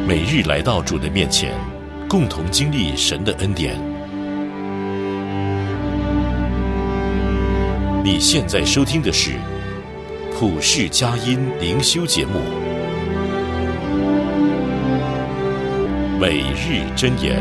每日来到主的面前，共同经历神的恩典。你现在收听的是普世佳音灵修节目，每日箴言。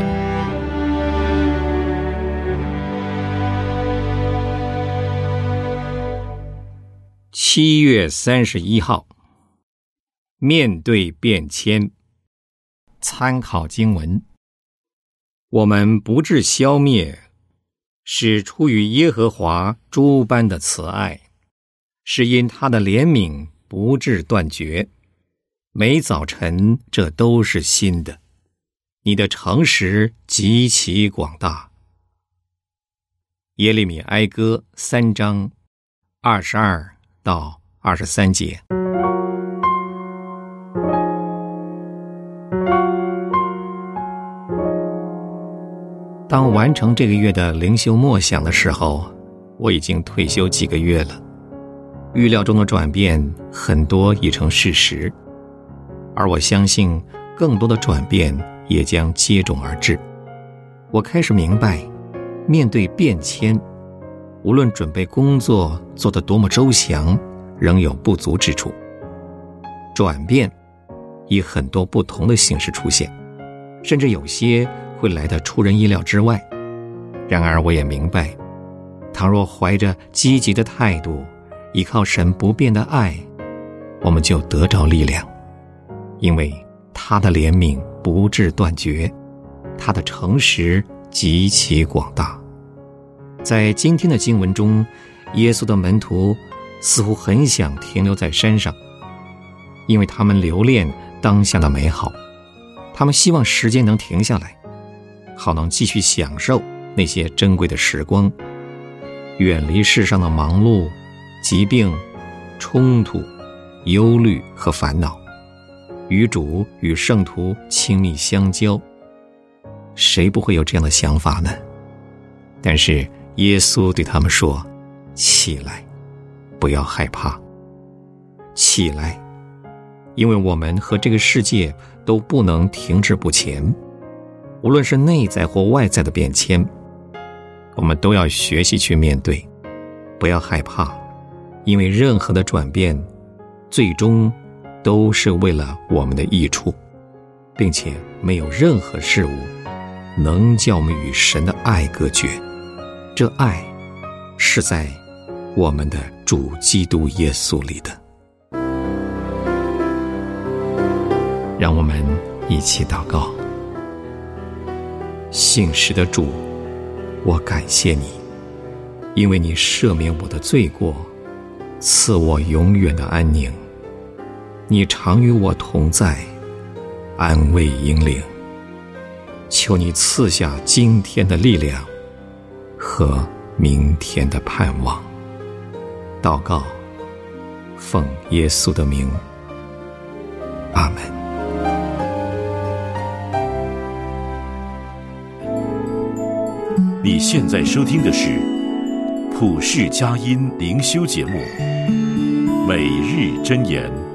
7月31号，面对变迁。参考经文：我们不致消灭，是出于耶和华诸般的慈爱，是因他的怜悯不致断绝。每早晨这都是新的，你的诚实极其广大。耶利米哀歌3章22到23节。当完成这个月的灵修默想的时候，我已经退休几个月了。预料中的转变很多已成事实，而我相信更多的转变也将接踵而至。我开始明白，面对变迁，无论准备工作做得多么周详，仍有不足之处。转变以很多不同的形式出现，甚至有些会来得出人意料之外。然而我也明白，倘若怀着积极的态度，依靠神不变的爱，我们就得着力量，因为他的怜悯不致断绝，他的诚实极其广大。在今天的经文中，耶稣的门徒似乎很想停留在山上，因为他们留恋当下的美好，他们希望时间能停下来，好能继续享受那些珍贵的时光，远离世上的忙碌、疾病、冲突、忧虑和烦恼，与主与圣徒亲密相交。谁不会有这样的想法呢？但是耶稣对他们说：起来，不要害怕。起来，因为我们和这个世界都不能停滞不前，无论是内在或外在的变迁，我们都要学习去面对。不要害怕，因为任何的转变最终都是为了我们的益处，并且没有任何事物能叫我们与神的爱隔绝。这爱是在我们的主基督耶稣里的。让我们一起祷告。信实的主，我感谢你，因为你赦免我的罪过，赐我永远的安宁。你常与我同在，安慰引领。求你赐下今天的力量和明天的盼望。祷告，奉耶稣的名，阿们。 你现在收听的是普世佳音灵修节目，每日箴言。